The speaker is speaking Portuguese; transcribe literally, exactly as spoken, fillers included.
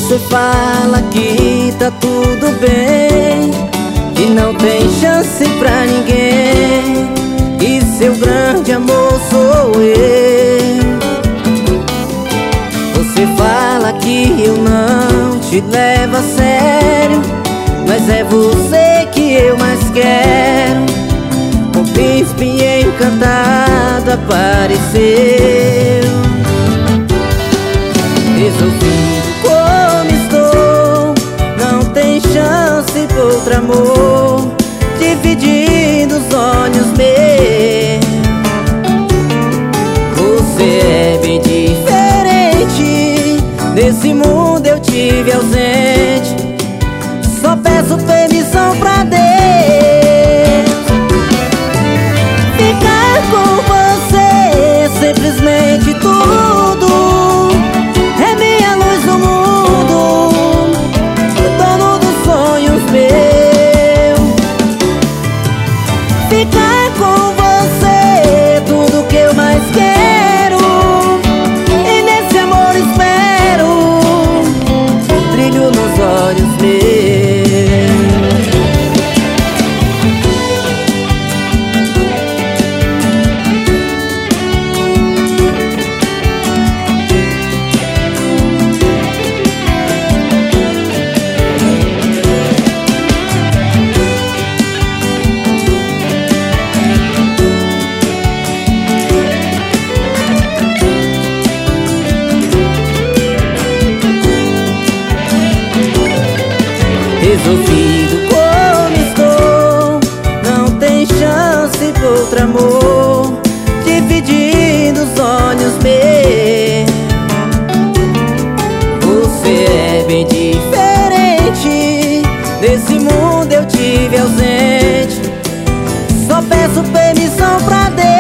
Você fala que tá tudo bem, que não tem chance pra ninguém, e seu grande amor sou eu. Você fala que eu não te levo a sério, mas é você que eu mais quero. O príncipe encantado apareceu. Resolvido como estou, não tem chance pra outro amor, dividindo os olhos meus. Você é bem diferente, nesse mundo eu tive ausente. Só peço permissão pra Deus ficar com você, simplesmente tudo. É minha luz no mundo, dono dos sonhos meus. Ficar com você, tudo que eu mais quero, e nesse amor espero brilho nos olhos meus. Resolvido como estou, não tem chance pra outro amor, dividindo os olhos meus. Você é bem diferente, nesse mundo eu tive ausente. Só peço permissão pra Deus